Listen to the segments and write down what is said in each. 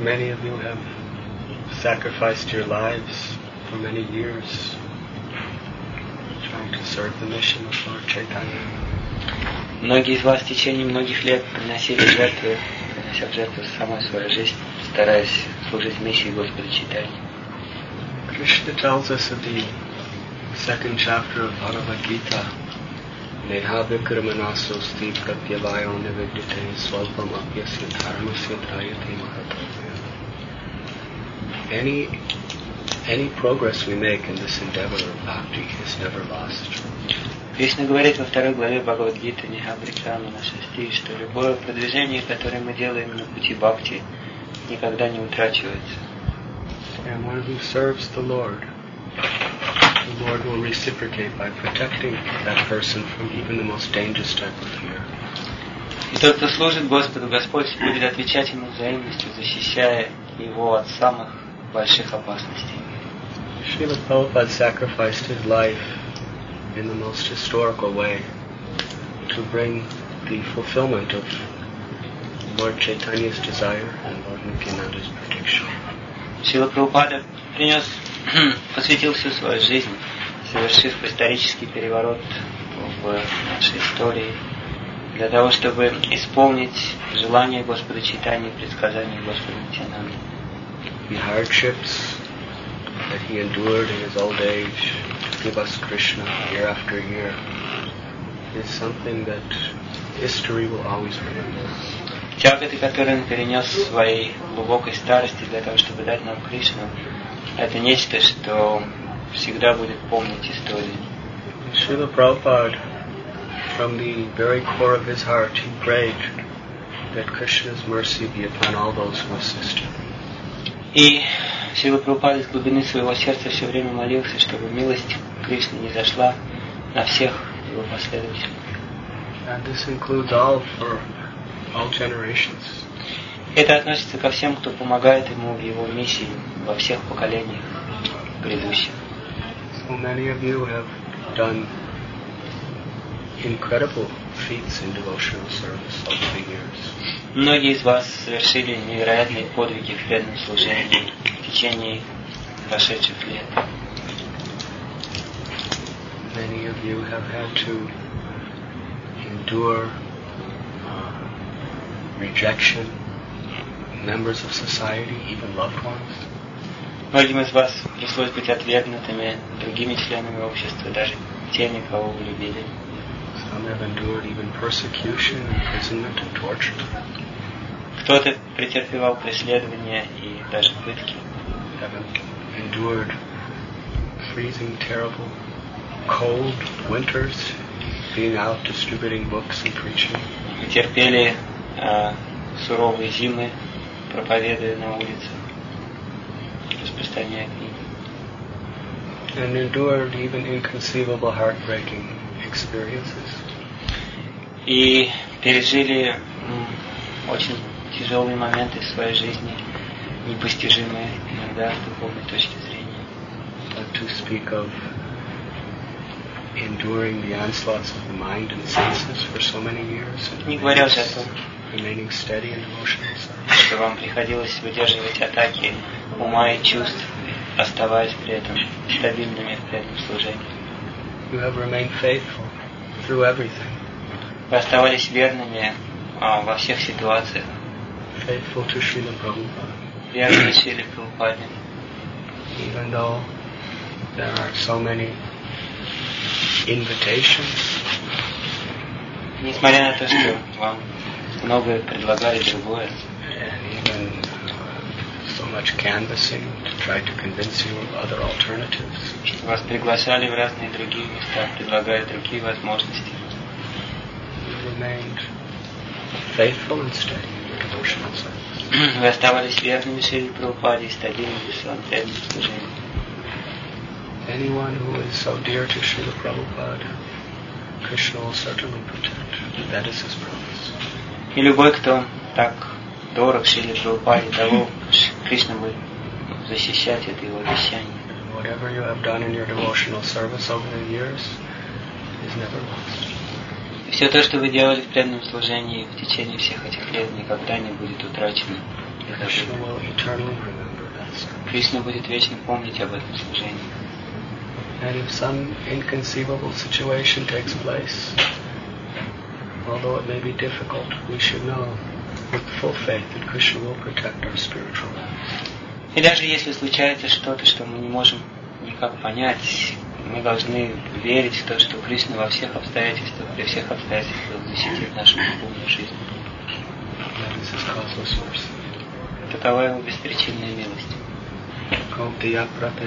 Many of you have sacrificed your lives for many years trying to serve the mission of Lord Chaitanya. Многие из вас в течение многих лет приносили жертвы, принося в жертву самой свою жизнь, стараясь служить миссии Господа Чайтаньи. Krishna tells us in the second chapter of Bhagavad Gita, Neha vikramanasosti pratyavayo nivedite swalpam apyasya dharmasya drayate mahatmaya. Any progress we make in this endeavor of bhakti is never lost. Кришна говорит во второй главе Бхагавад-гиты Неха Викрамана Шасти, что любое продвижение, которое мы делаем на пути бхакти, никогда не утрачивается. And one who serves the Lord will reciprocate by protecting that person from even the most dangerous type of fear. И тот, кто служит Господу, Господь будет отвечать ему взаимностью, защищая его от самых больших опасностей. Srila Prabhupada sacrificed his life in the most historical way to bring the fulfillment of Lord Chaitanya's desire and Lord Nityananda's prediction. Шрила Прабхупада посвятил всю свою жизнь, совершив исторический переворот в нашей истории, для того, чтобы исполнить желание Господа Чайтаньи и предсказания Господа Нитьянанды. The hardships that he endured in his old age to give us Krishna year after year is something that history will always remember. Тяготы, которые он перенес в своей глубокой старости для того, чтобы дать нам Кришну, это нечто, что всегда будет помнить история. Srila Prabhupada, from the very core of his heart, he prayed that Krishna's mercy be upon all those who assist him. И Шрила Прабхупада из глубины своего сердца все время молился, чтобы милость Кришны не зашла на всех его последователей. And this includes all generations. Это относится ко всем, кто помогает ему в его миссии во всех поколениях грядущих. So many of you have done incredible feats in devotional service over the years. Многие из вас совершили невероятные подвиги в преданном служении в течение прошедших лет. Many of you have had to endure rejection, members of society, even loved ones. Многим из вас пришлось быть отвергнутыми другими членами общества, даже теми, кого вы любили. Some have endured even persecution, imprisonment, and torture. Кто-то претерпевал преследования и даже пытки. Have endured freezing, terrible, cold winters, being out distributing books and preaching. Мы терпели суровые зимы, проповедуя на улице, распространяя книги. And endured even inconceivable, heartbreaking experiences. И пережили очень тяжелые моменты в своей жизни, непостижимые иногда с духовной точки зрения. But to speak of enduring the onslaughts of the mind and senses for so many years, Не говоря уже о том, remaining steady in devotional service. что вам приходилось выдерживать атаки ума и чувств, оставаясь при этом стабильными в преданном служении. You have remained faithful through everything. Вы оставались верными во всех ситуациях. Faithful to Srila Prabhupada. Верными Шриле Прабхупаде. Even though there are so many invitations, Несмотря на то, что вам многое предлагали другое, and even so much canvassing to try to convince you of other alternatives, что вас приглашали в разные другие места, предлагая другие возможности, you remained faithful and steady in your devotional service. вы оставались верными Шриле Прабхупаде и стабильными в своем преданном служении. Anyone who is so dear to Srila Prabhupada, Krishna will certainly protect. That is his promise. И любой, кто так дорог Шриле Прабхупаде, того Кришна будет защищать, это его обещание. Whatever you have done in your devotional service over the years is never lost. Все то, что вы делали в преданном служении в течение всех этих лет, никогда не будет утрачено. не Krishna забудут. will eternally remember that service. Кришна будет вечно помнить об этом служении. And if some inconceivable situation takes place, although it may be difficult, we should know with full faith that Krishna will protect our spiritual lives. И даже если случается что-то, что мы не можем никак понять, мы должны верить в то, что Кришна во всех обстоятельствах, при всех обстоятельствах защитит нашу духовную жизнь. That is his causeless mercy. Такова его беспричинная милость. Kaunteya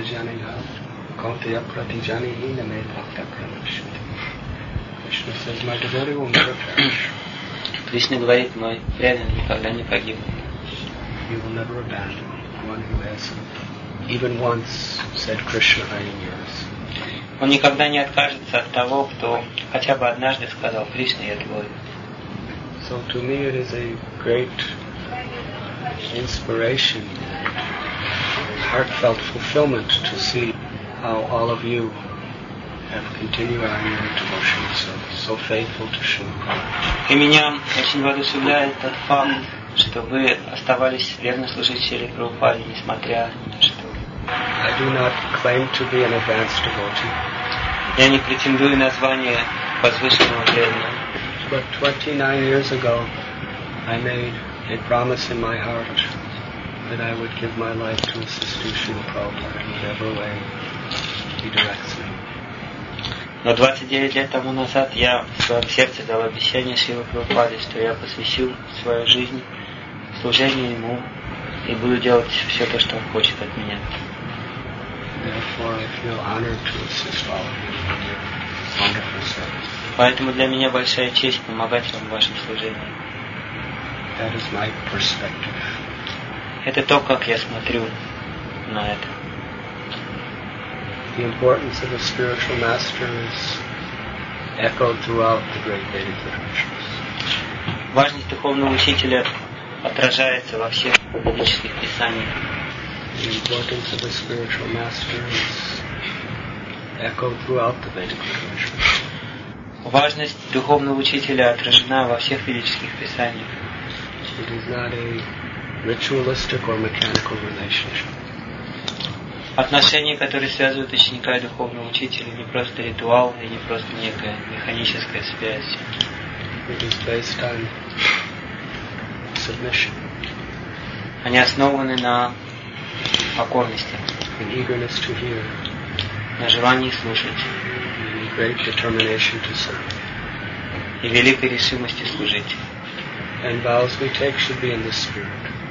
pratijanihi name bhakta pranashyati. Krishna says, my devotee will never perish. Кришна говорит, мой преданный никогда не погибнет. He will never abandon one who has even once said, Krishna, I am yours. Он никогда не откажется от того, кто хотя бы однажды сказал, Кришна, я твой. So to me it is a great inspiration, heartfelt fulfillment to see how all of you have continued on your devotional service, so faithful to Srila Prabhupada. И меня очень воодушевляет тот факт, что вы оставались верно служить Шриле Прабхупаде, несмотря на то, что... I do not claim to be an advanced devotee, Я не претендую на звание возвышенного преданного. but 29 years ago I made a promise in my heart that I would give my life to assist Srila Prabhupada in whatever way he directs me. Но 29 лет тому назад я в своем сердце дал обещание Шриле Прабхупаде, что я посвящу свою жизнь служению ему и буду делать все то, что он хочет от меня. Therefore, I feel honored to assist all of you in your wonderful service. Поэтому для меня большая честь помогать вам в вашем служении. That is my perspective. Это то, как я смотрю на это. The importance of a spiritual master is echoed throughout the great Vedic literatures. Важность духовного учителя отражается во всех ведических писаниях. The importance of a spiritual master is echoed throughout the Vedic literatures. Важность духовного учителя отражена во всех ведических писаниях. It is not a ritualistic or mechanical relationship. Отношения, которые связывают ученика и духовного учителя, не просто ритуал и не просто некая механическая связь. It is based on submission Они основаны на покорности, and eagerness to hear на желании слушать and great determination to serve. и великой решимости служить. And vows we take should be in this spirit.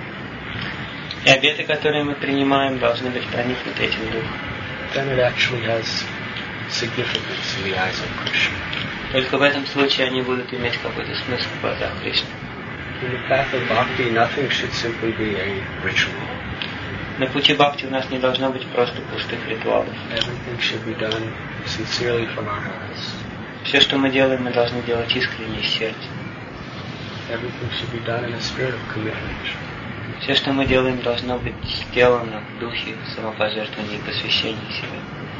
И обеты, которые мы принимаем, должны быть проникнуты этим духом. Then it actually has significance in the eyes of Krishna. Только в этом случае они будут иметь какой-то смысл в глазах Кришны. In the path of bhakti, nothing should simply be a ritual. На пути бхакти у нас не должно быть просто пустых ритуалов. Everything should be done sincerely from our hearts. Все, что мы делаем, мы должны делать искренне из сердца. Everything should be done in a spirit of commitment. Все, что мы делаем, должно быть сделано в духе самопожертвования и посвящения себя.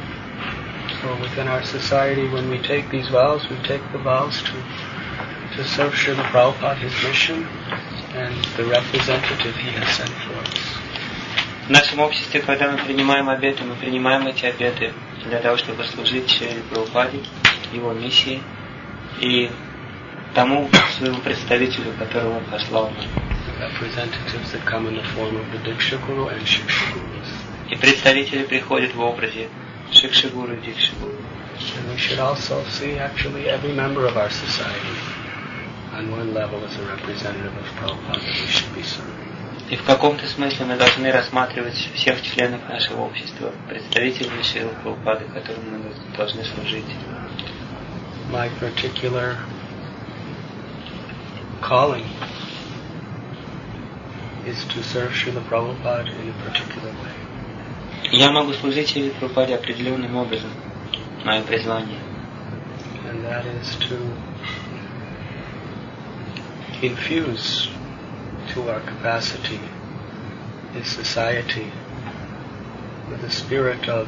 So within our society, when we take these vows, we take the vows to serve Srila Prabhupada, his mission, and the representative he has sent for us. В нашем обществе, когда мы принимаем эти обеты для того, чтобы служить Шриле Прабхупаде, его миссии и тому своему представителю, которого он послал нам. Representatives that come in the form of the Diksha Guru and Shiksha Gurus. И представители приходят в образе Шикши-гуру и Дикши-гуру. And we should also see actually every member of our society on one level as a representative of Prabhupada that we should be serving. И в каком-то смысле мы должны рассматривать всех членов нашего общества, представителей Шрилы Прабхупады, которым мы должны служить. My particular calling is to serve Srila Prabhupada in a particular way. Я могу служить Шриле Прабхупаде определенным образом, мое призвание. And that is to infuse to our capacity in society with a spirit of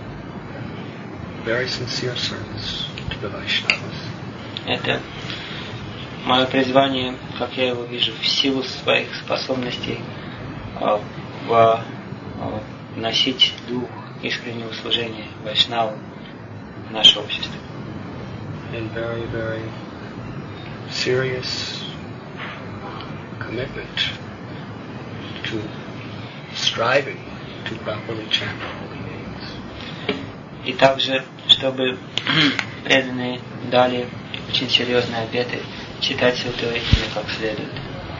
very sincere service to the Vaishnavas. Это мое призвание, как я его вижу, в силу своих способностей вносить дух искреннего служения вайшнаву в наше общество. And very, very serious commitment to striving to properly chant the holy names. И также, чтобы преданные дали очень серьезные обеты читать святое имя как следует.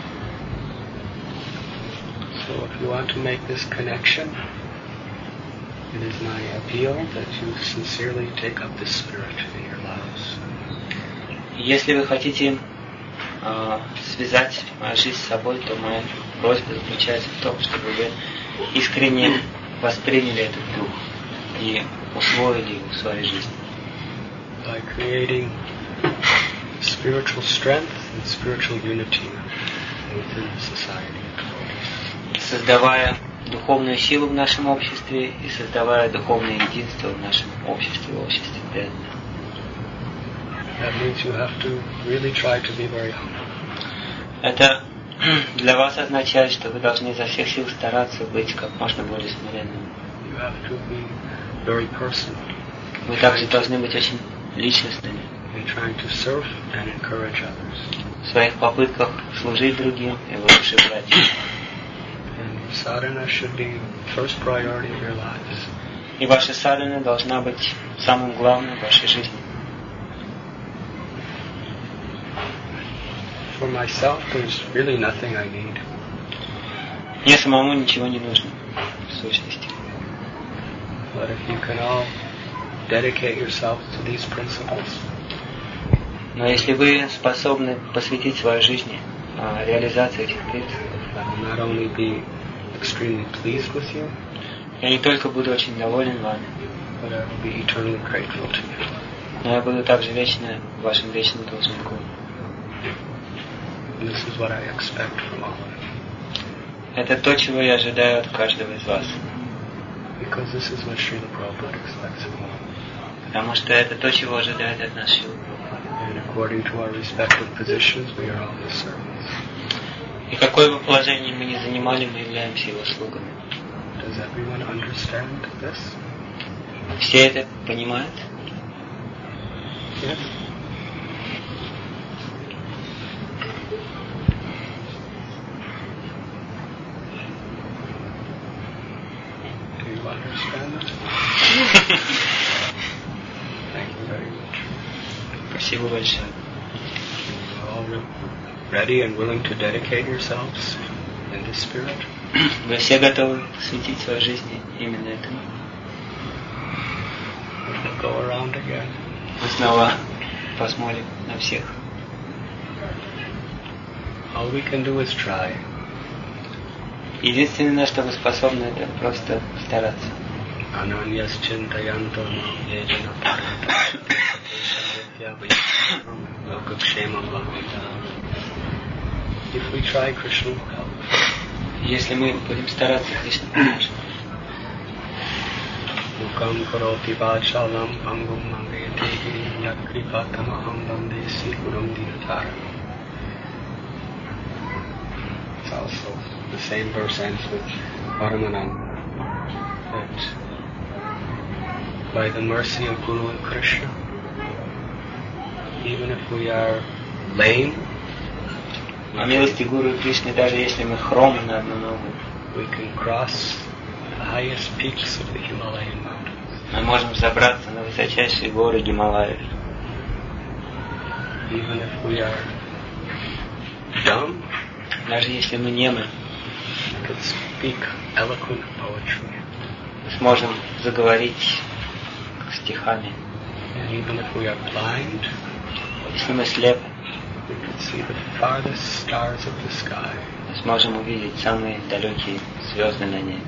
So if you want to make this connection, it is my appeal that you sincerely take up this spirit in your lives. Если вы хотите связать мою жизнь с собой, то моя просьба заключается в том, чтобы вы искренне восприняли этот дух и усвоили его в своей жизни. By creating spiritual strength and spiritual unity within the society. Создавая духовную силу в нашем обществе и создавая духовное единство в нашем обществе, в обществе преданных. That means you have to really try to be very humble. Это для вас означает, что вы должны изо всех сил стараться быть как можно более смиренными. You have to be very personal. Вы также должны быть очень личностными. In trying to serve and encourage others. В своих попытках служить другим и воодушевлять. And sadhana should be first priority of your lives. И ваша садхана должна быть самым главным в вашей жизни. For myself, there's really nothing I need. Мне самому ничего не нужно, в сущности. But if you can all dedicate yourselves to these principles, но если вы способны посвятить свою жизнь реализации этих принципов, I will not only be extremely pleased with you, я не только буду очень доволен вами, but I will be eternally grateful to you. но я буду также вечно вашим вечным должником. And this is what I expect from all of you. Это то, чего я ожидаю от каждого из вас. Because this is what Srila Prabhupada expects from all. Потому что это то, чего ожидает от нас Шрила Прабхупада. And according to our respective positions, we are all his servants. И какое бы положение мы ни занимали, мы являемся его слугами. Does everyone understand this? Все это понимают? Yes? Do you understand it? Thank you very much. Спасибо большое. You're all ready and willing to dedicate yourselves in this spirit? Вы все готовы посвятить свою жизнь именно этому? We'll go around again. Мы снова посмотрим на всех. All we can do is try. Единственное, на что вы способны, это просто стараться. Ananyas chintayanto yejana paranta lokakshemam bhavita. If we try, Krishna will help. Если мы будем стараться, Кришна поможет. Mukam karoti vachalam angum mangayate yat kripatamaham vande sikuram dinatara. It's also the same verse ends with Paramanam. That by the mercy of Guru and Krishna, even if we are lame, О милости Гуру и Кришны, даже если мы хромы на одну ногу, we can cross the highest peaks of the Himalayan mountains. мы можем забраться на высочайшие горы Гималаев. Even if we are dumb, Даже если мы немы, we can speak eloquent poetry. мы сможем заговорить стихами. And even if we are blind, Если мы слепы, we can see the farthest stars of the sky. мы сможем увидеть самые далекие звезды на небе.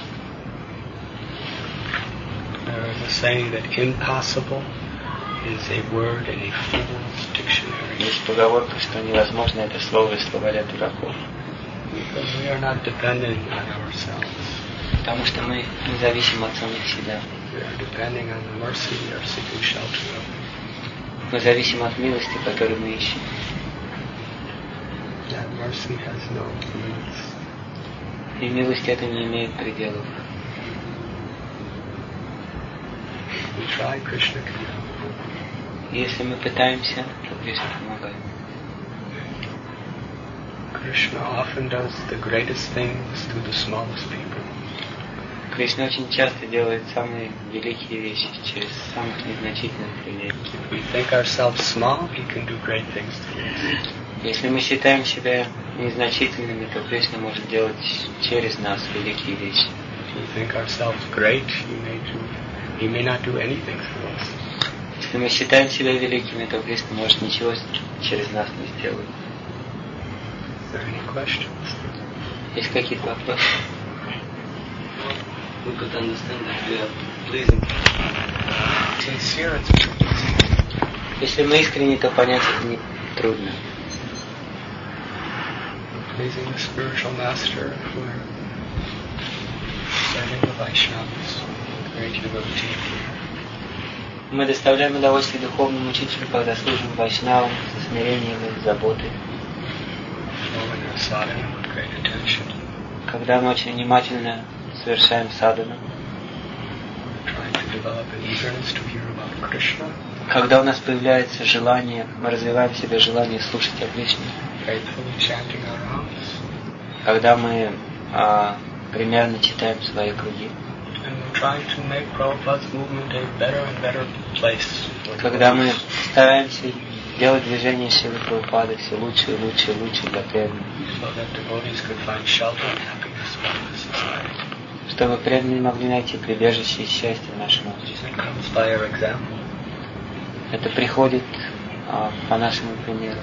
There is a saying that impossible is a word in a fool's dictionary. Есть поговорка, что невозможно это слово из словаря дураков. Because we are not dependent on ourselves. Потому что мы не зависим от самих себя. We are depending on the mercy we are seeking shelter of. Мы зависим от милости, которую мы ищем. That mercy has no limits. И милость эта не имеет пределов. We try, Krishna can help. Если мы пытаемся, то Кришна помогает. Krishna often does the greatest things to the smallest people. Кришна очень часто делает самые великие вещи через самых незначительных людей. If we think ourselves small, he can do great things to us. Если мы считаем себя незначительными, то Кришна может делать через нас великие вещи. If we think ourselves great, he may not do anything through us. Если мы считаем себя великими, то Кришна может ничего через нас не сделать. Are there any questions? Есть какие-то вопросы? We could understand that we are pleasing. Sincere, it's pretty easy. Если мы искренне, то понять это не трудно. Pleasing the spiritual master, if we're serving the Vaishnavas with great humility. Мы доставляем удовольствие духовному учителю, когда служим вайшнавам со смирением и заботой. Following our sadhana with great attention. Когда мы очень внимательно совершаем садхану. Trying to develop an eagerness to hear about Krishna. Когда у нас появляется желание, мы развиваем в себе желание слушать о Кришне. Faithfully chanting our rounds. Когда мы примерно читаем свои круги. And we're trying to make Prabhupada's movement a better and better place. Когда мы стараемся делать движение Шрилы Прабхупады все лучше и лучше и лучше для преданных. So that devotees could find shelter and happiness within the society. Чтобы преданные могли найти прибежище и счастье в нашем обществе. It comes by our example. Это приходит по нашему примеру.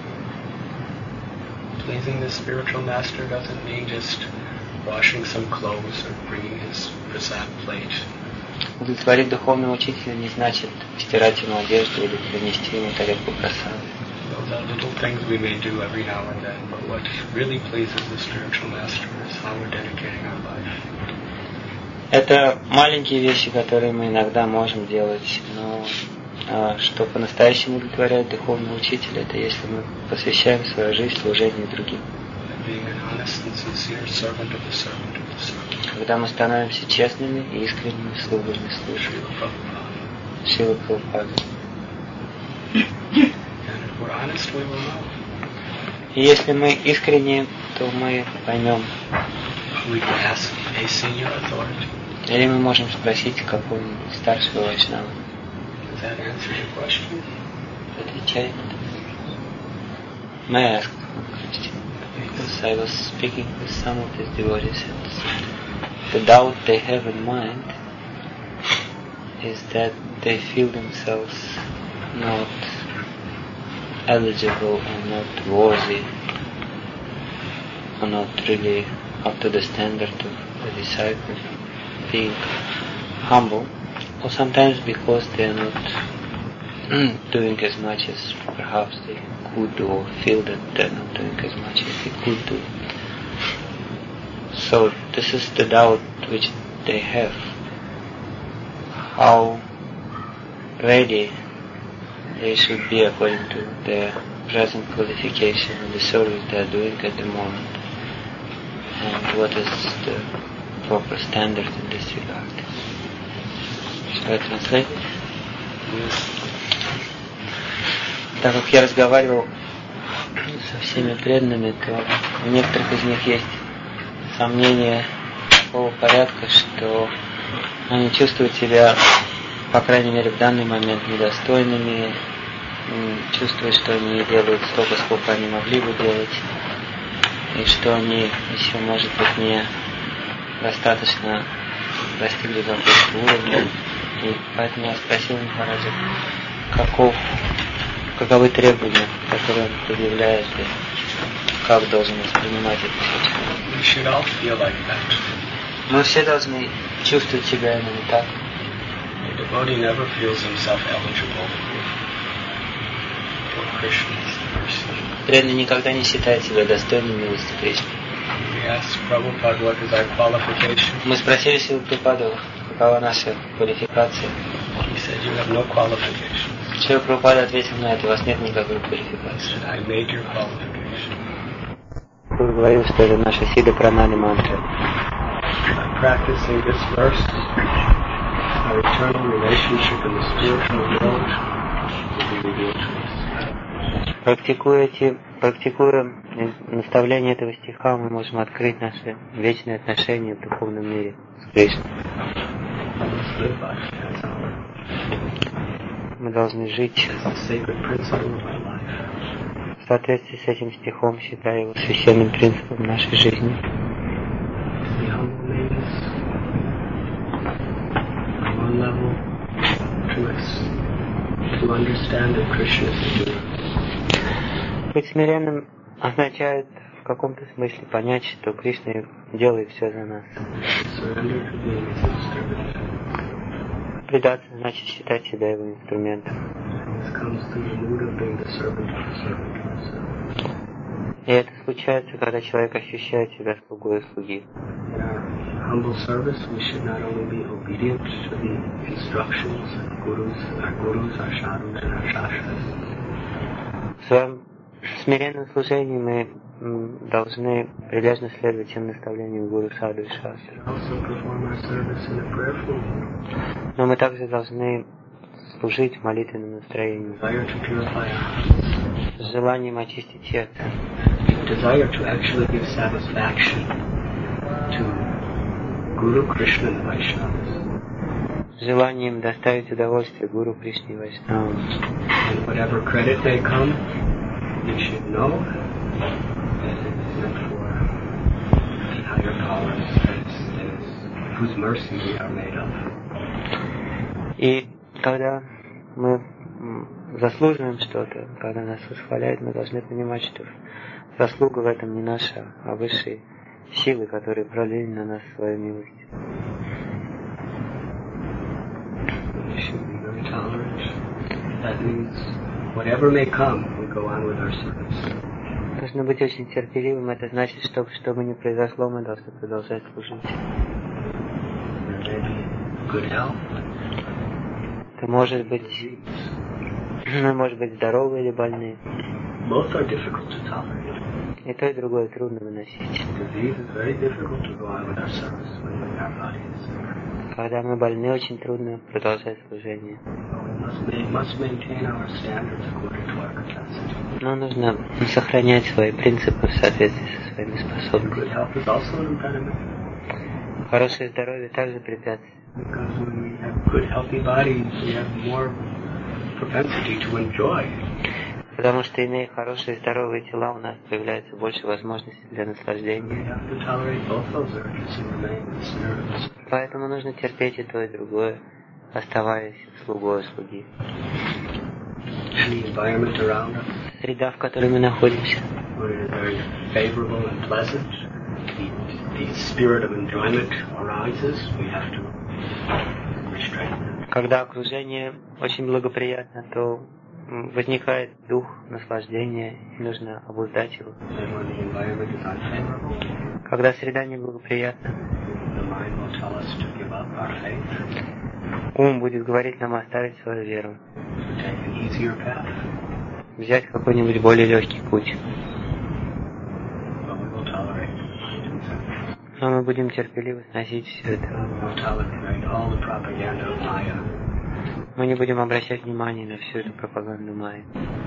Pleasing the spiritual master doesn't mean just washing some clothes or bringing his prasad plate. Удовлетворить духовного учителя не значит стирать ему одежду или принести ему тарелку прасады. Those are little things we may do every now and then, but what really pleases the spiritual master is how we're dedicating our life. Это маленькие вещи, которые мы иногда можем делать, но что по-настоящему удовлетворяет духовного учителя, это если мы посвящаем свою жизнь служению другим. Когда мы становимся честными и искренними слугами службы. Шрила Прабхупады. И если мы искренне, то мы поймем. Или мы можем спросить какого-нибудь старшего вайшнава. Отвечает. May I ask one question? Because I was speaking with some of these devotees and the doubt they have in mind is that they feel themselves not eligible or not worthy or not really up to the standard of the disciple, being humble, or sometimes because they are not doing as much as perhaps they could do, or feel that they are not doing as much as they could do. So this is the doubt which they have. How ready they should be according to their present qualification and the service they are doing at the moment, and what is the proper standard in this regard. Shall I translate? Так как я разговаривал со всеми преданными, то у некоторых из них есть сомнения такого порядка, что они чувствуют себя, по крайней мере, в данный момент недостойными, чувствуют, что они делают столько, сколько они могли бы делать, и что они еще, может быть, не достаточно достигли какого-то уровня. И поэтому я спросил Махараджа, каковы требования, которые он предъявляет, и как должен воспринимать это все. Мы все должны чувствовать себя именно так. Преданный никогда не считает себя достойным милости Кришны. Мы спросили Шрилу Прабхупаду, какова наша квалификация. Шрила Прабхупада ответил на это: у вас нет никакой квалификации. Садхгуру говорил, что это наша сида пранали мантра. Practicing this verse, our eternal relationship in the spiritual world will be revealed to us. Практикуя наставление этого стиха, мы можем открыть наши вечные отношения в духовном мире с Кришной. Мы должны жить в соответствии с этим стихом, считая его священным принципом нашей жизни. Быть смиренным означает в каком-то смысле понять, что Кришна делает все за нас. Предаться значит считать себя его инструментом. И это случается, когда человек ощущает себя слугой слуги. В своем смиренном служении мы должны прилежно следовать тем наставлениям гуру, саду и шастры. Но мы также должны служить в молитвенном настроении, с желанием очистить сердце, с желанием доставить удовольствие гуру, Кришне и Вайшнавам. И когда мы заслуживаем что-то, когда нас восхваляют, мы должны понимать, что заслуга в этом не наша, а высшие силы, которые пролили на нас свою милость. Нужно быть очень терпеливым, это значит, что бы ни произошло, мы должны продолжать служить. Это может быть, мы может быть здоровы или больны. И то, и другое трудно выносить. Когда мы больны, очень трудно продолжать служение. Но нужно сохранять свои принципы в соответствии со своими способностями. Хорошее здоровье также препятствие. Потому что, имея хорошие здоровые тела, у нас появляется больше возможностей для наслаждения. Поэтому нужно терпеть и то, и другое, оставаясь слугой слуги. Среда, в которой мы находимся, когда окружение очень благоприятно, то возникает дух наслаждения, и нужно обуздать его. Когда среда неблагоприятна, ум будет говорить нам оставить свою веру, взять какой-нибудь более легкий путь. Но мы будем терпеливо сносить все это. Мы не будем обращать внимания на всю эту пропаганду майи.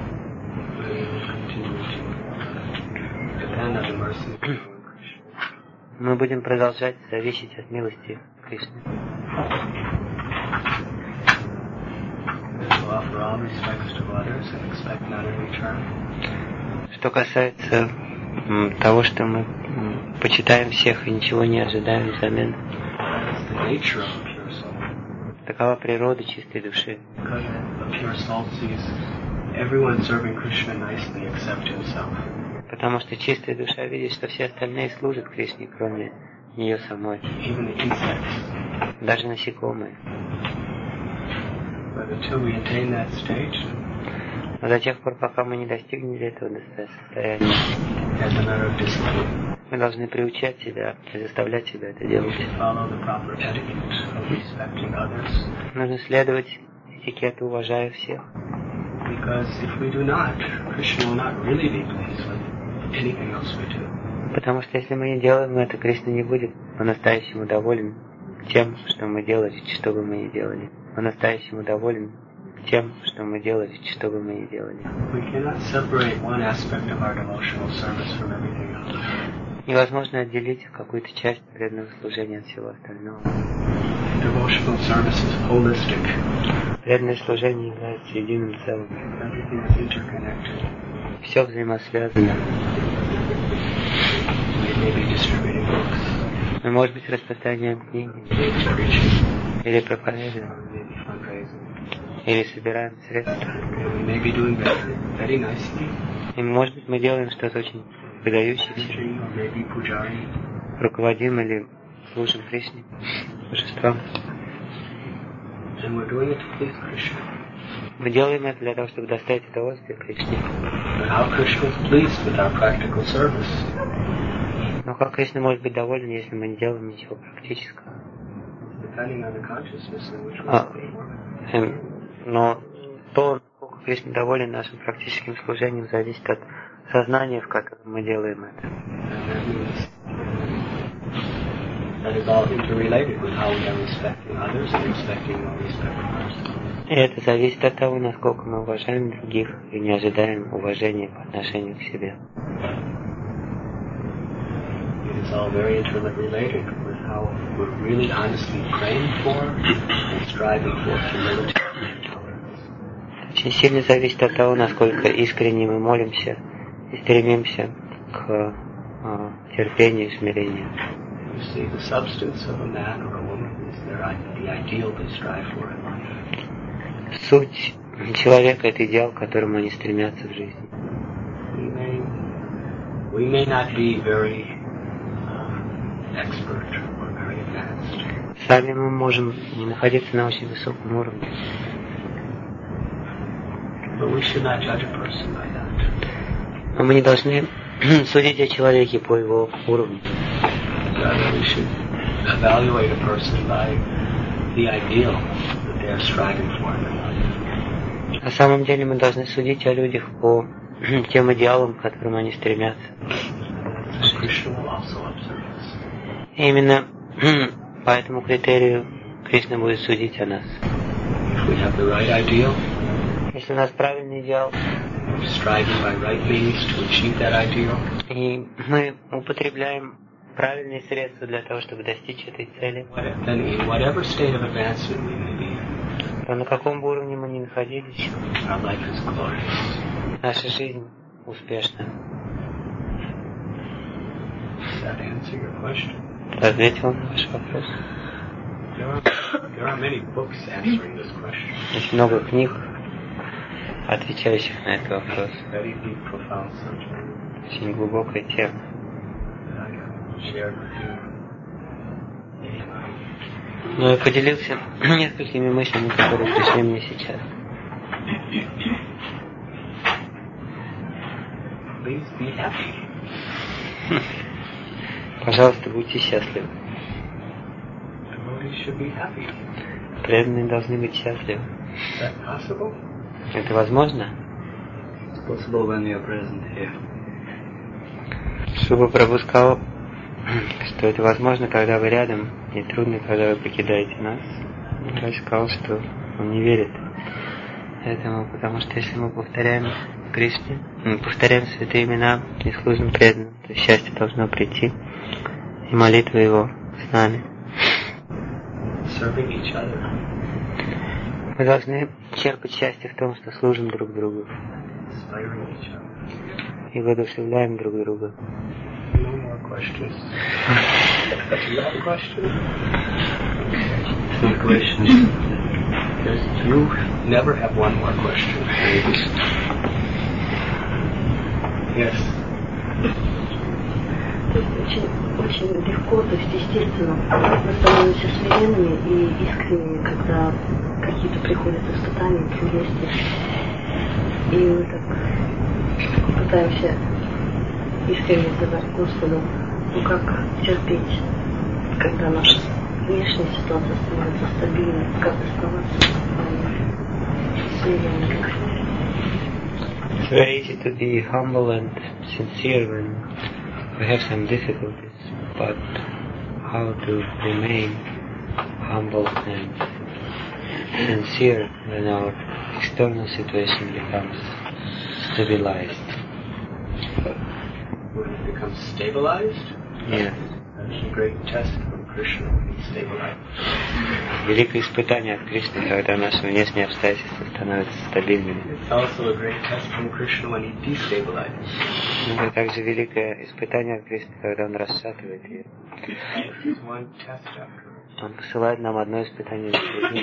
Мы будем продолжать зависеть от милости Кришны. Что касается того, что мы почитаем всех и ничего не ожидаем взамен, такова природа чистой души. Потому что чистая душа видит, что все остальные служат Кришне, кроме нее самой. Даже насекомые. Но до тех пор, пока мы не достигнем этого состояния, мы должны приучать себя и заставлять себя это делать. Нужно следовать этикету, уважая всех. Потому что если мы не делаем это, Кришна не будет по-настоящему доволен тем, что мы делали, что бы мы ни делали. По-настоящему доволен тем, что мы делали, что бы мы ни делали. Невозможно отделить какую-то часть преданного служения от всего остального. Преданное служение является единым целым. Все взаимосвязано. Мы, может быть, распространяем книги, или проповедуем, или собираем средства. И, может быть, мы делаем что-то очень выдающееся, руководим или служим Кришне, божествам. Мы делаем это для того, чтобы доставить удовольствие Кришне. Но как Кришна может быть доволен, если мы не делаем ничего практического? Но то, насколько Кришна доволен нашим практическим служением, зависит от сознания, в котором мы делаем это. И это зависит от того, насколько мы уважаем других и не ожидаем уважения по отношению к себе. Очень сильно зависит от того, насколько искренне мы молимся и стремимся к терпению и смирению. Суть человека — это идеал, к которому они стремятся в жизни. Сами мы можем не находиться на очень высоком уровне. Но мы не должны судить о человеке по его уровню. На самом деле мы должны судить о людях по тем идеалам, к которым они стремятся. И именно по этому критерию Кришна будет судить о нас. Если у нас правильный идеал, и мы употребляем правильные средства для того, чтобы достичь этой цели, то на каком бы уровне мы ни находились, наша жизнь успешна. Ответил на ваш вопрос. Есть много книг, отвечающих на этот вопрос. Очень глубокая тема. Но я поделился несколькими мыслями, которые пришли мне сейчас. Пожалуйста, будьте счастливы. Преданные должны быть счастливы. Это возможно? Шуба Прабху сказал, что это возможно, когда вы рядом, и трудно, когда вы покидаете нас. Я сказал, что он не верит этому, потому что если мы повторяем Кришне, мы повторяем святые имена и служим преданным, то счастье должно прийти, и молитва его с нами. Мы должны черпать счастье в том, что служим друг другу и воодушевляем друг друга. Очень легко, то есть естественно, мы становимся смиренными и искренними, когда какие-то приходят испытания, трудности. И мы так пытаемся искренне сказать Господу, ну как терпеть, когда наша внешняя ситуация становится стабильной, как оставаться смиренными. It's very easy to be humble and sincere when we have some difficulties, but how to remain humble and sincere when our external situation becomes stabilized. When it becomes stabilized? Yes. That's a great test from Krishna when he's stabilized. Великое испытание от Кришны, когда наши внешние обстоятельства становятся стабильными. It's also a great test from Krishna when he destabilizes. Это также великое испытание от Кришны, когда он расшатывает ее. It's one test after. Он посылает нам одно испытание за другим.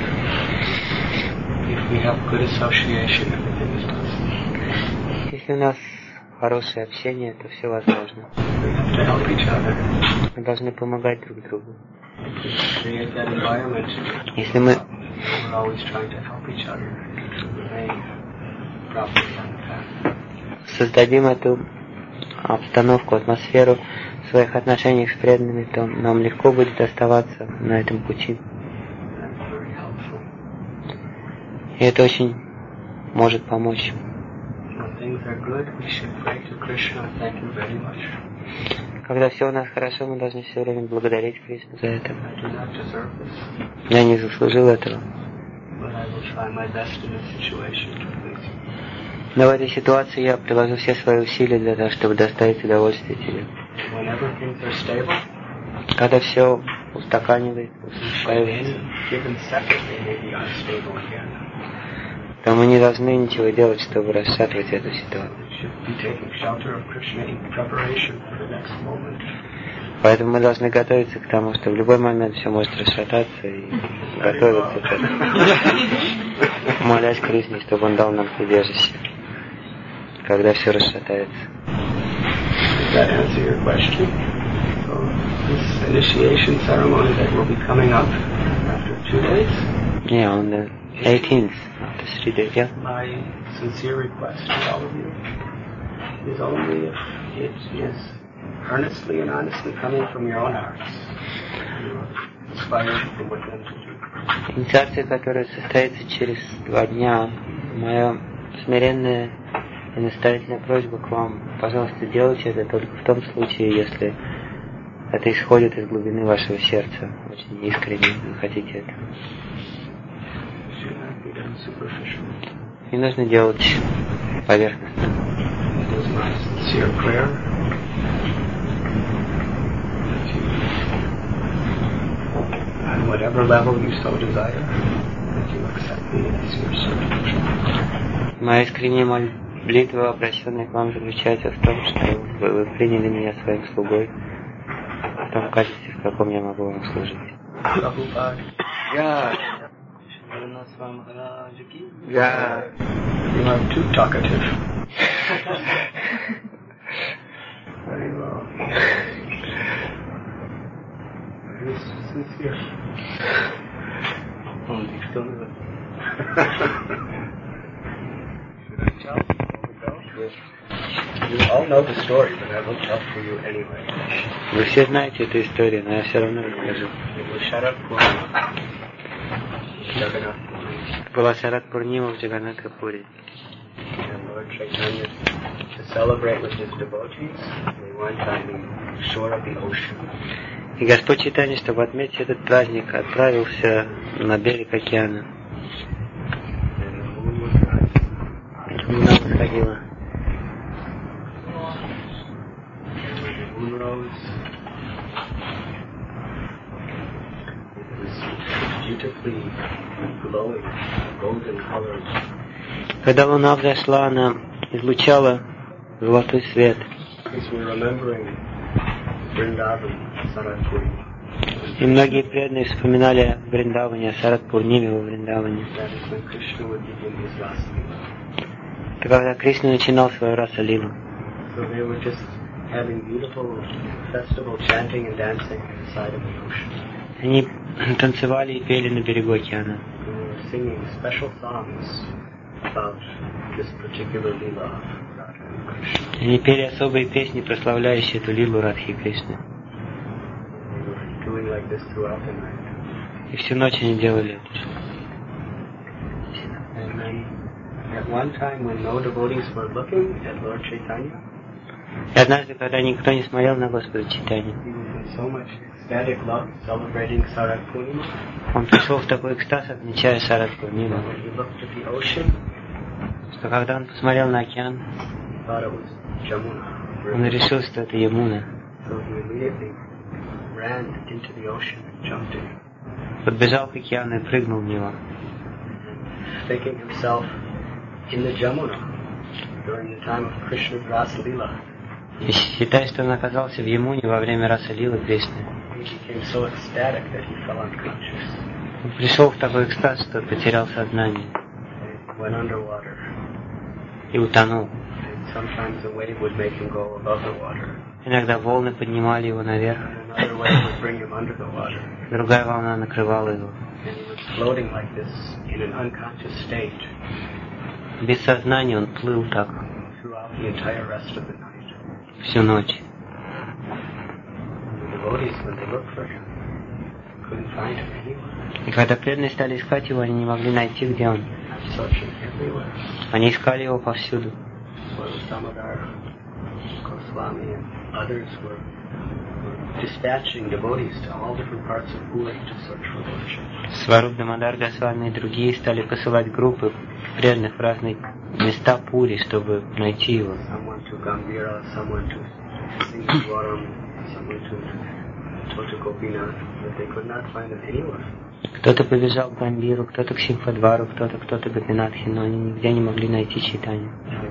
If we have good association, everything is possible. Если у нас хорошее общение, то все возможно. We have to help each other. Мы должны помогать друг другу. Create that environment. Если мы We're always trying to help each other to remain properly on the path. создадим эту обстановку, атмосферу в своих отношениях с преданными, то нам легко будет оставаться на этом пути. That's very helpful. И это очень может помочь. When things are good, we should pray to Krishna. Thank you very much. Когда все у нас хорошо, мы должны все время благодарить Кришну за это. I do not deserve this, Я не заслужил этого. but I will try my best in this situation to please you. Но в этой ситуации я приложу все свои усилия для того, чтобы доставить удовольствие тебе. Whenever things are stable, Когда все устаканивает, успокаивается, given second, they may be unstable again. то мы не должны ничего делать, чтобы расшатывать эту ситуацию. We should be taking shelter of Krishna in preparation for the next moment. Поэтому мы должны готовиться к тому, что в любой момент все может расшататься, и готовиться к этому. Молясь Кришне, чтобы он дал нам прибежище, когда все расшатается. Does that answer your question? So this initiation ceremony that will be coming up after 2 days, Yeah, on the 18th, after 3 days, yeah. my sincere request to all of you is only if it is earnestly and honestly coming from your own hearts. You are inspired from within to do. Инициация, которая состоится через 2 дня, моя смиренная и настоятельная просьба к вам, пожалуйста, делайте это только в том случае, если это исходит из глубины вашего сердца, очень искренне вы хотите это. It should not be done superficially. Не нужно делать поверхностно. It is my sincere prayer that you, on whatever level you so desire, that you accept me as your servant. Моя искренняя молитва, обращенная к вам, заключается в том, что вы приняли меня своим слугой в том качестве, в каком я могу вам служить. Prabhupada. Я You are too talkative. Very well. Very sincere. Он что ли? Should I tell before we go? You all know the story, but I will tell for you anyway. Вы все знаете эту историю, но я все равно расскажу. It was Sharat Purnima. Jagannath Puri. Это была Шарат Пурнима в Джаганнатхапуре. And Lord Chaitanya, to celebrate with his devotees, they went on the shore of the ocean. И Господь Чайтанья, чтобы отметить этот праздник, отправился на берег океана. And the moon was rising. Луна восходила. And when the moon rose, it was beautifully glowing, golden colored. Когда луна взошла, она излучала золотой свет. Because we're remembering Vrindavan, Saratpuri. И многие преданные вспоминали о Вриндаване, о Сарат Пурниме во Вриндаване. That is when Krishna would begin his Rasa Leela. Это когда Кришна начинал свою Раса-лилу. So they were just having beautiful festival chanting and dancing on the side of the ocean. Они танцевали и пели на берегу океана. They were singing special songs about this particular Leela of Radha and Krishna. Они пели особые песни, прославляющие эту лилу Радхи и Кришны. They were doing like this throughout the night. И всю ночь они делали это. And then at one time when no devotees were looking at Lord Chaitanya, И однажды, когда никто не смотрел на Господа Чайтанью, он пришел в такой экстаз, отмечая Сарат Пурниму, что когда он посмотрел на океан, он решил, что это Ямуна. Подбежал к океану и прыгнул в него. И считая, что он оказался в Ямуне во время Раса Лилы Кришны. Он пришел в такой экстаз, что потерял сознание и утонул. Иногда волны поднимали его наверх, другая волна накрывала его. Без сознания он плыл так всю ночь. И когда преданные стали искать его, они не могли найти, где он. Они искали его повсюду. Сваруб Дамодар Госвами и другие стали посылать группы преданных в разные места Пури, чтобы найти его. Кто-то побежал к Гамбиру, кто-то к Симхадвару, кто-то к Гопинатхе, но они нигде не могли найти Чайтанью.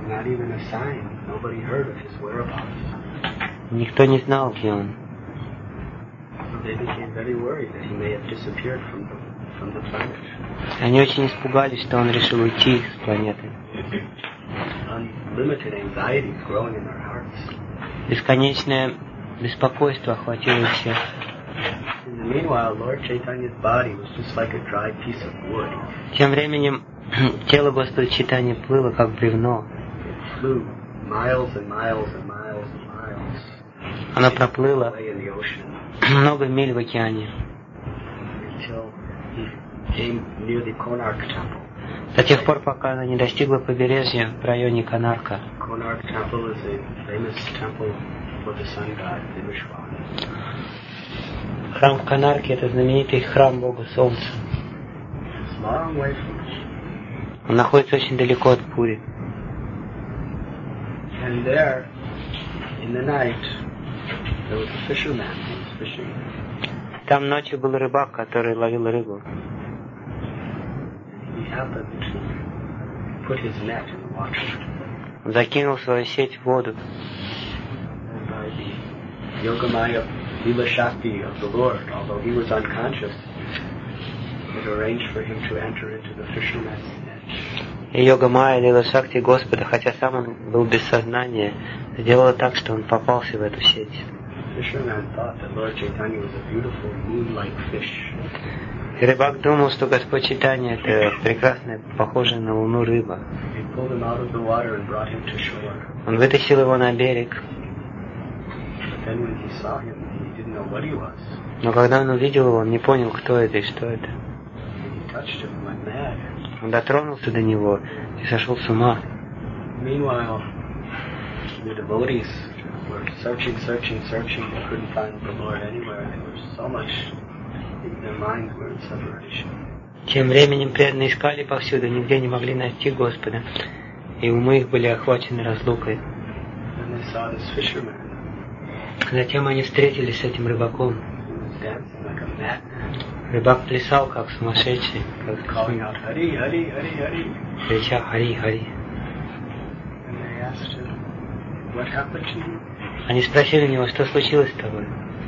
Никто не знал, где он. Они очень испугались, что он решил уйти с планеты. Бесконечное беспокойство охватило их всех. Тем временем тело Господа Чайтаньи плыло, как бревно. Оно проплыло много миль в океане. До тех пор, пока она не достигла побережья в районе Конарка. Храм в Конарке — это знаменитый храм Бога Солнца. Он находится очень далеко от Пури. Там ночью был рыбак, который ловил рыбу. Он закинул свою сеть в воду. Lila Shakti of the Lord, although he was unconscious, it arranged for him to enter into the fisherman's net. И Йога Майя, Лила Шакти Господа, хотя сам он был без сознания, сделала так, что он попался в эту сеть. И рыбак думал, что Господь Чайтанья — это прекрасная, похожая на луну рыба. Он вытащил его на берег. Но когда он увидел его, он не понял, кто это и что это. Он дотронулся до него и сошел с ума. Тем временем преданные искали повсюду, нигде не могли найти Господа, и умы их были охвачены разлукой. Затем они встретились с этим рыбаком. Рыбак плясал, как сумасшедший, крича «Хари, Хари». Они спросили у него, что случилось с тобой.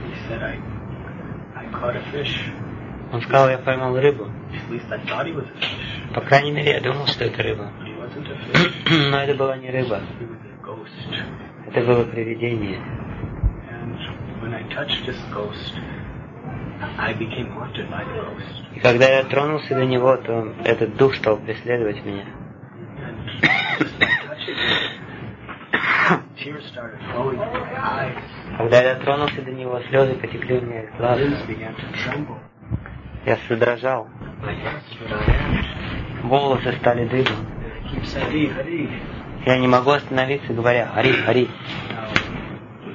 Он сказал, я поймал рыбу. По крайней мере, я думал, что это рыба. Но это была не рыба. Это было привидение. И когда я тронулся до него, то этот дух стал преследовать меня. Когда я дотронулся до него, слезы потекли у меня из глаз. Я задрожал. Волосы стали дыбом. Я не могу остановиться, говоря «Хари, Хари».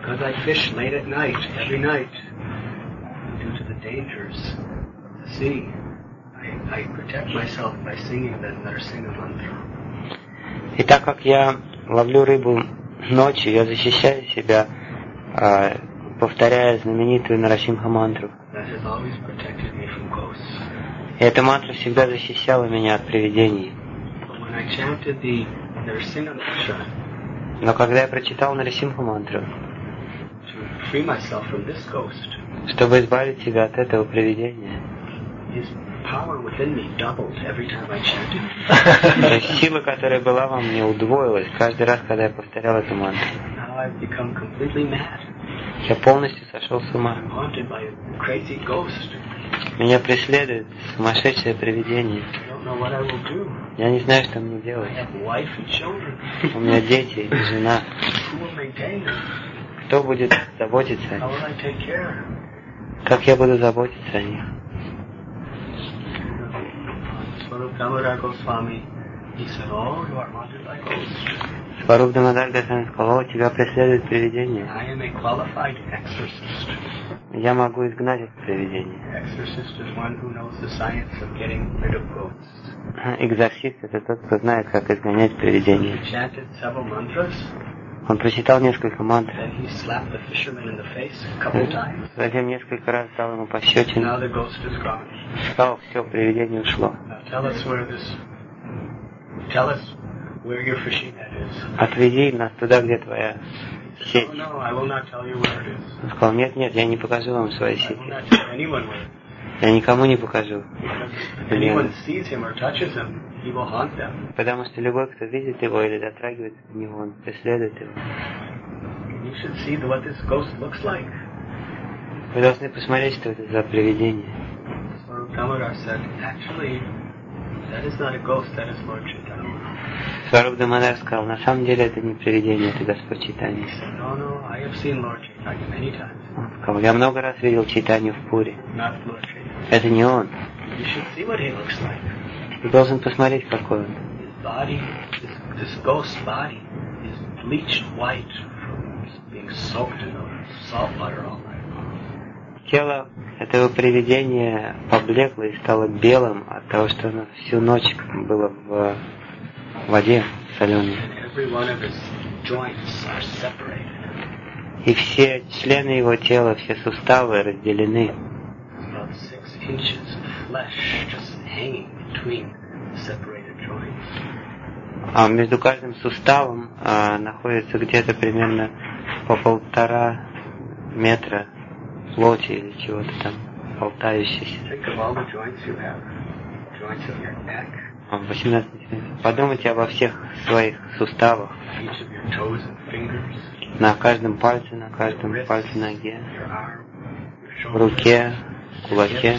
Because I fish late at night, every night, due to the dangers of the sea, I protect myself by singing the Narasimha mantra. И так как я ловлю рыбу ночью, я защищаю себя, повторяя знаменитую Нарасимха мантру. That has always protected me from ghosts. И эта мантра всегда защищала меня от привидений. But when I chanted the Narasimha mantra, Но когда я прочитал Нарасимха мантру, to free myself from this ghost, чтобы избавить себя от этого привидения, his power within me doubled every time I chanted. то есть сила, которая была во мне, удвоилась каждый раз, когда я повторял эту мантру. Now I've become completely mad. Я полностью сошел с ума. I'm haunted by a crazy ghost. Меня преследует сумасшедшее привидение. I don't know what I will do. Я не знаю, что мне I делать. have wife and children. У меня дети и жена. Who will maintain them? Кто будет заботиться о How них? will I take care? Как я буду заботиться о них? Swarup Damodar Goswami, he said, "Oh, you are haunted by ghosts. Сваруб Дамодар Госвами сказал: тебя преследует привидение. I am a qualified exorcist. Я могу изгнать это привидение. Exorcist is one who knows the science of getting rid of ghosts." Экзорцист — это тот, кто знает, как изгонять привидение. He chanted several mantras, Он прочитал несколько мантр, then he slapped the fisherman in the face a couple times. затем несколько раз дал ему Now пощечину. the ghost is gone. Сказал: все, привидение ушло. Now tell us where your fishing net is. Отведи нас туда, где твоя сеть. Oh no, I will not tell you where it is. Он сказал: нет, я не покажу вам свои I will сети. not tell anyone where it is. Я никому не покажу. Because if anyone sees him or touches him, he will haunt them. Потому что любой, кто видит его или дотрагивается до него, он преследует его. You should see what this ghost looks like. Вы должны посмотреть, что это за привидение. So Damodar said, actually, that is not a ghost, that is Lord Chaitanya. Сваруб Дамодар сказал: на самом деле это не привидение, это Господь Чайтанья. He said, no, I have seen Lord Chaitanya many times. Он сказал: я много раз видел Чайтанью в Пуре. Not Lord Chaitanya. Это не он. You should see what he looks like. Ты должен посмотреть, какой он. His body, this ghost's body, is bleached white from being soaked in the salt water all night long. Тело этого привидения поблекло и стало белым от того, что оно всю ночь было в воде соленой. And every one of his joints are separated. И все члены его тела, все суставы разделены. About 6 inches of flesh just hanging between the separated joints. А между каждым суставом находится где-то примерно по 1,5 метра плоти или чего-то там болтающейся. Think of all the joints you have. Joints of your neck, 18 сантиметров. Подумайте обо всех своих суставах. each of your toes and fingers, На каждом пальце, на каждом пальце ноге, your arm, your в shoulder, руке, в кулаке,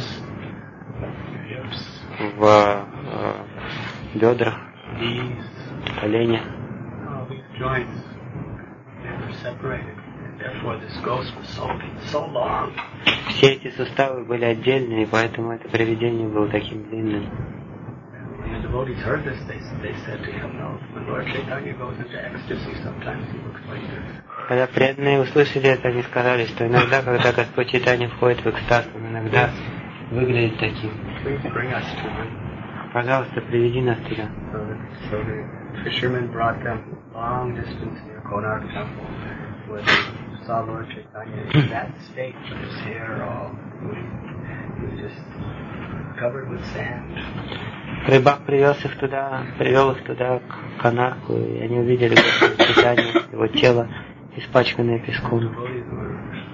your hips, в бедрах, knees, коленях. all these joints, they were separated. And therefore this ghost was so long. Все эти суставы были отдельные, и поэтому это привидение было таким длинным. When the devotees heard this, they said to him, no, when Lord Chaitanya goes into ecstasy, sometimes he looks like this. Когда преданные услышали это, они сказали, что иногда, когда Господь Чайтанья входит в экстаз, он иногда выглядит таким. Please bring us to him. Пожалуйста, приведи нас туда. So the fishermen brought them long distance near Konark Temple, where they saw Lord Chaitanya in that state, with his hair all, he was just covered with sand. Рыбак привел их туда, к Конарку, и они увидели Господа Чайтанью, его тело, испачканное песком. The devotees were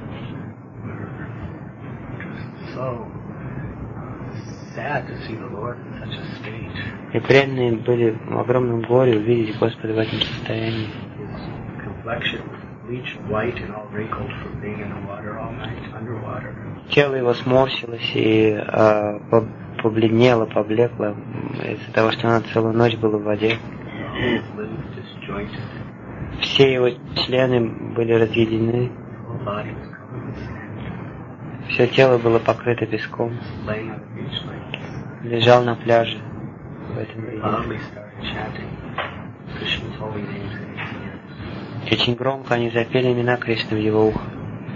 just so sad to see the Lord in such a state. И преданные были в огромном горе увидеть Господа в этом состоянии. His complexion was bleached white and all wrinkled from being in the water all night, underwater. Тело его сморщилось и побледнело, поблекло из-за того, что оно целую ночь было в воде. All his limbs disjointed. Все его члены были разъединены, His whole body was covered with sand. все тело было покрыто песком. Laying on the beach like this. Лежал на пляже в этом виде. Loudly started chanting Krishna's holy names in his ears. Очень громко они запели имена Кришны в его ухо.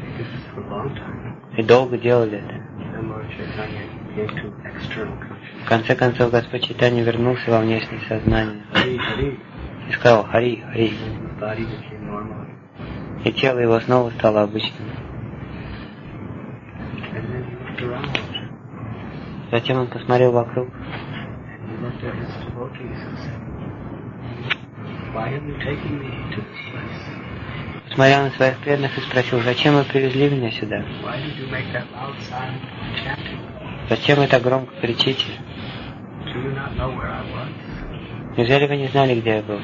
И долго делали это. В конце концов Господь Чайтанья вернулся во внешнее сознание и сказал «Хари, Хари». И тело его снова стало обычным. Затем он посмотрел вокруг. Посмотрел на своих преданных и спросил, зачем вы привезли меня сюда? Зачем вы так громко кричите? Неужели вы не знали, где я был?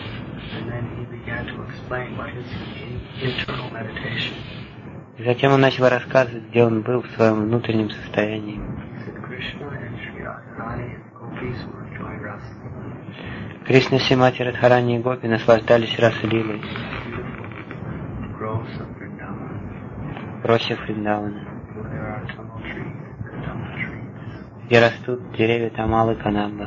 И затем он начал рассказывать, где он был в своем внутреннем состоянии. Кришна, Шримати Радхарани и Гопи наслаждались Раса-лилой в рощах Вриндавана, где растут деревья Тамалы Канамба.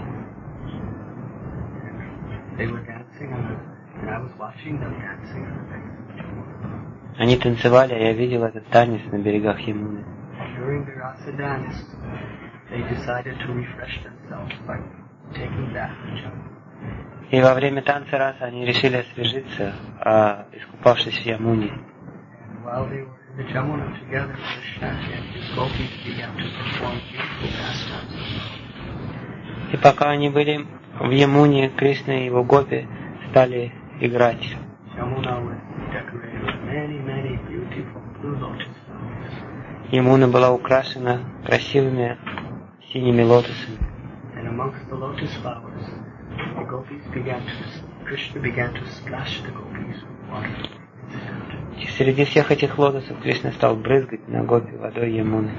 Они танцевали, а я видел этот танец на берегах Ямуны. И во время танца раса они решили освежиться, искупавшись в Ямуне. И пока они были в Ямуне, Кришна и его гопи стали играть. Ямуна была украшена красивыми синими лотосами. И среди всех этих лотосов Кришна стал брызгать на гопи водой Ямуны.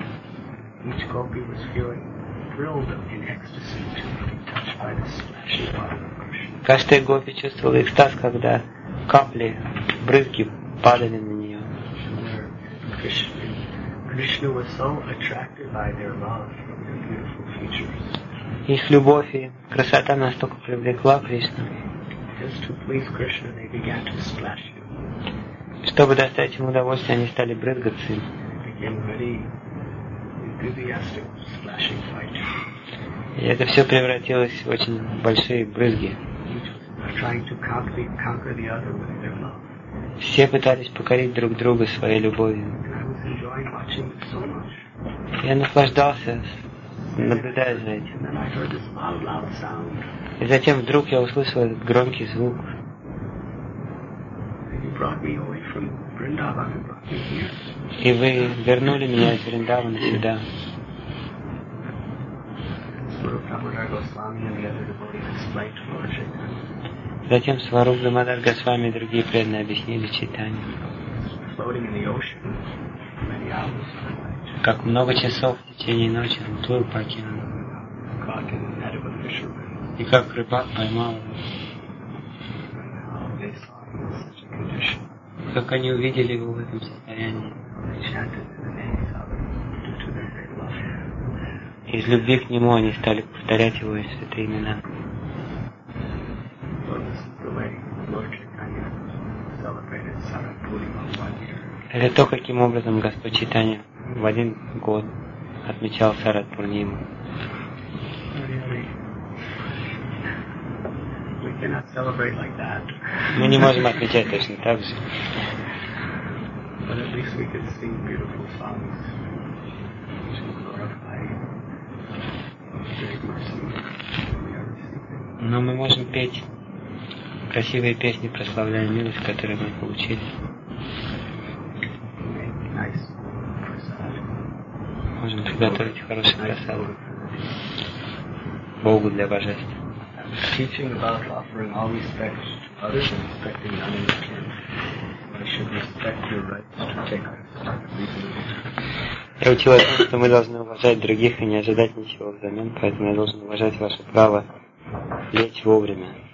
Каждая гопи чувствовала экстаз, когда капли, брызги падали на нее. Их любовь и красота настолько привлекла Кришну. Чтобы достать ему удовольствие, они стали брызгаться им. И это все превратилось в очень большие брызги. Все пытались покорить друг друга своей любовью. Я наслаждался, наблюдая за этим. И затем вдруг я услышал этот громкий звук. И вы вернули меня из Вриндавана сюда. Затем Сваруб Дамодар Госвами и другие преданные объяснили Чайтанью, как много часов в течение ночи он плыл по океану, и как рыбак поймал его, как они увидели его в этом состоянии. Из любви к нему они стали повторять его святые имена. Это то, каким образом Господь Чайтанья в один год отмечал Сарат-Пурниму. Мы не можем отмечать точно так же. Но мы можем петь красивые песни, прославляя милость, которую мы получили. Можем приготовить хороший просад Богу для божества. Teaching about offering all respect to others and expecting none in return. I should respect your rights to take reasonable. Я учил о том, что мы должны уважать других и не ожидать ничего взамен, поэтому я должен уважать ваше право лечь вовремя.